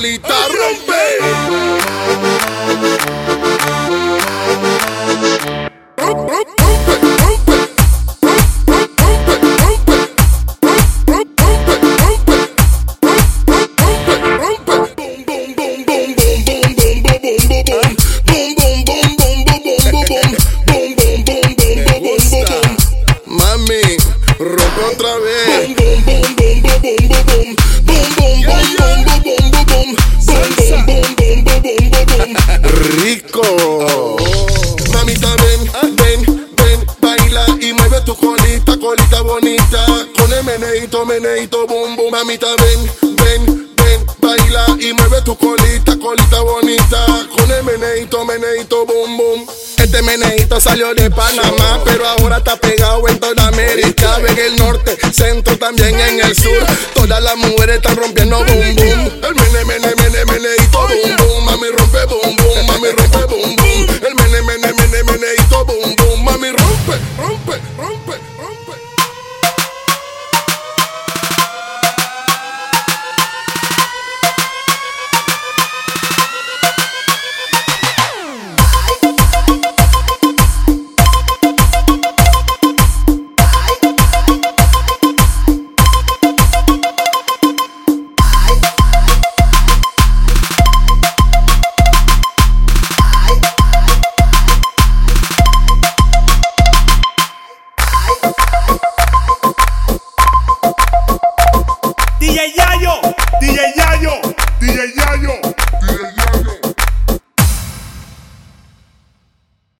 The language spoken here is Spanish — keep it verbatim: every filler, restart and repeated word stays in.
colita, rompe. Otra vez. Rico. Mamita, ven, ven, ven, baila y mueve tu colita, colita bonita. Con el meneito, meneito, boom, boom. Mamita, ven, ven, ven, baila y mueve tu colita, colita bonita. Con el meneito, meneito, boom, boom. Este meneito salió de Panamá, pero ahora está pegado en toda América. En el norte, centro, también en el sur. Todas las mujeres están rompiendo boom boom. El mene, mene, mene, meneito boom boom. Mami rompe boom boom, mami rompe boom boom. El mene, mene, mene, meneito boom boom. Mami rompe, rompe, rompe, rompe. D J Yayo, D J Yayo, D J Yayo, D J